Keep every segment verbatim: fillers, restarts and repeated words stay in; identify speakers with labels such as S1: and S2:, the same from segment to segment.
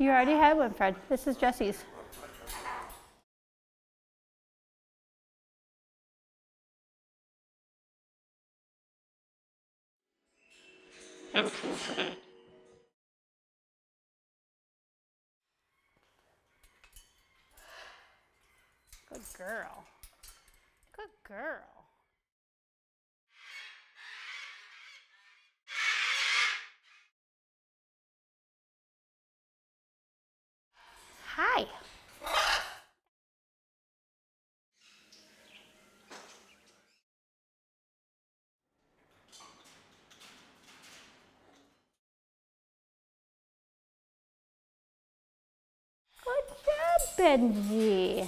S1: You already had one, Fred. This is Jesse's. Good girl. Good girl. Hi. Good job, Benji.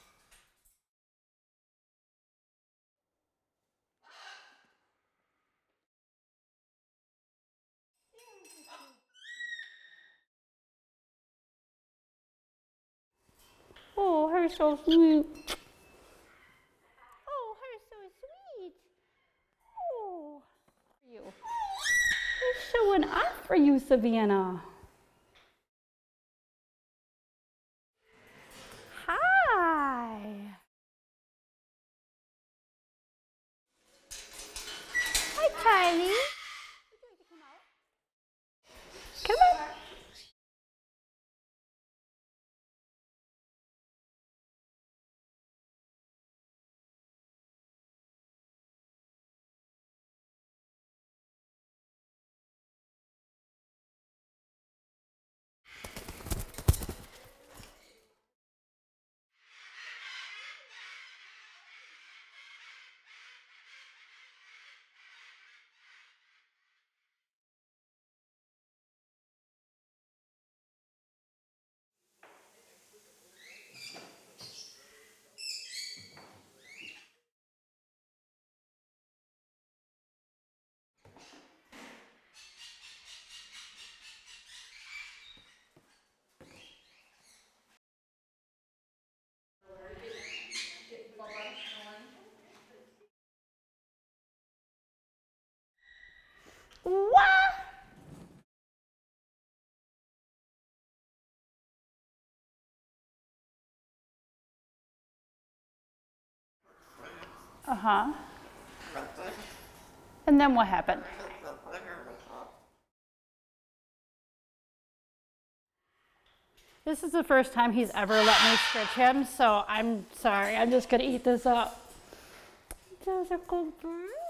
S1: Oh, her so sweet. Oh, her so sweet. Oh, you. He's showing off for you, Savannah. Hi. Hi, Kylie. Would you like to come out? Come on. What? Uh-huh. And then what happened? This is the first time he's ever let me stretch him, so I'm sorry. I'm just gonna eat this up. That's a good bird.